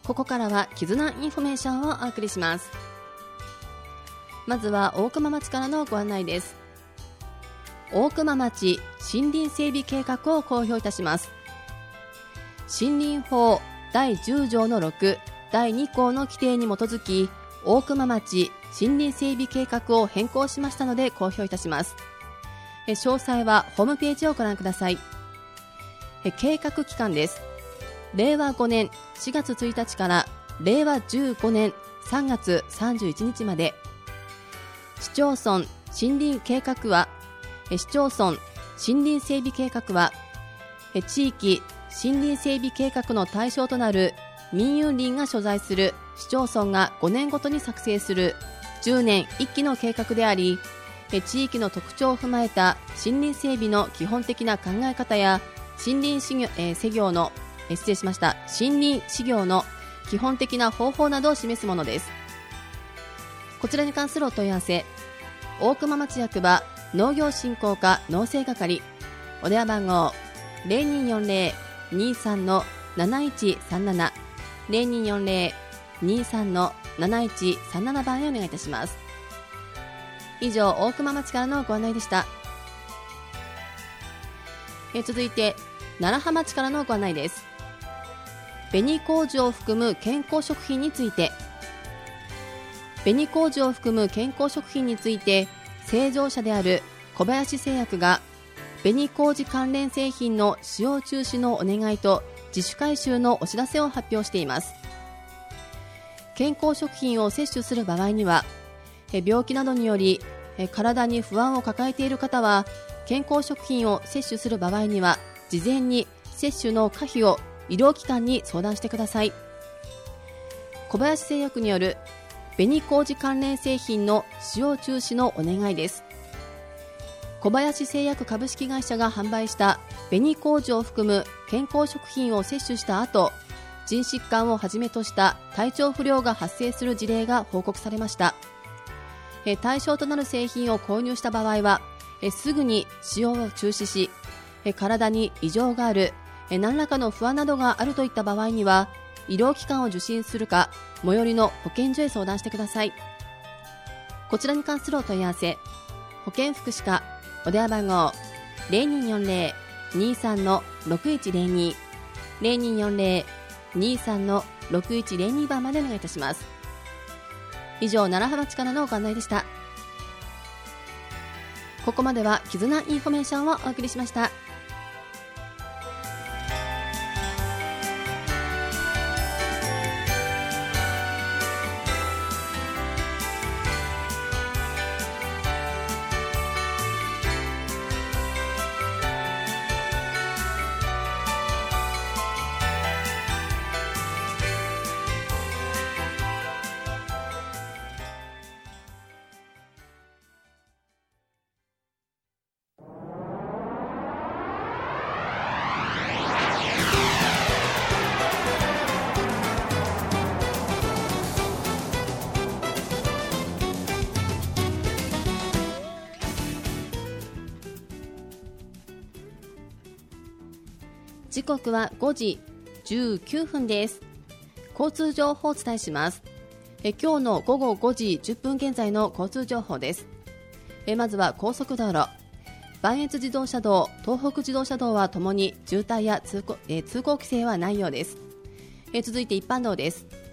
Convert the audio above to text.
ここからは絆インフォメーションをお送りします。まずは大熊町からのご案内です。大熊町森林整備計画を公表いたします。森林法第10条の6第2項の規定に基づき、大熊町森林整備計画を変更しましたので公表いたします。詳細はホームページをご覧ください。計画期間です。令和5年4月1日から令和15年3月31日まで。市町村森林計画は市町村森林整備計画は地域森林整備計画の対象となる民有林が所在する市町村が5年ごとに作成する10年1期の計画であり、地域の特徴を踏まえた森林整備の基本的な考え方や森林施業の基本的な方法などを示すものです。こちらに関するお問い合わせ、大熊町役場農業振興課農政係、お電話番号 0240-23-7137 0240-23-7137 番へお願いいたします。以上、大熊町からのご案内でした。続いて楢葉町からのご案内です。紅麹を含む健康食品について、紅麹を含む健康食品について製造者である小林製薬が紅麹関連製品の使用中止のお願いと自主回収のお知らせを発表しています。健康食品を摂取する場合には、病気などにより体に不安を抱えている方は、健康食品を摂取する場合には事前に摂取の可否を医療機関に相談してください。小林製薬による紅麹関連製品の使用中止のお願いです。小林製薬株式会社が販売した紅麹を含む健康食品を摂取した後、腎疾患をはじめとした体調不良が発生する事例が報告されました。対象となる製品を購入した場合は、すぐに使用を中止し、体に異常がある、何らかの不安などがあるといった場合には、医療機関を受診するか、最寄りの保健所へ相談してください。こちらに関するお問い合わせ、保健福祉課、お電話番号 0240-23-6102 0240-23-6102 番までお願いいたします。以上、楢葉町からのご案内でした。ここまでは絆インフォメーションをお送りしました。時刻は5時19分です。交通情報をお伝えします。今日の午後5時10分現在の交通情報です。まずは高速道路、磐越自動車道、東北自動車道はともに渋滞や通行規制はないようです。続いて一般道です。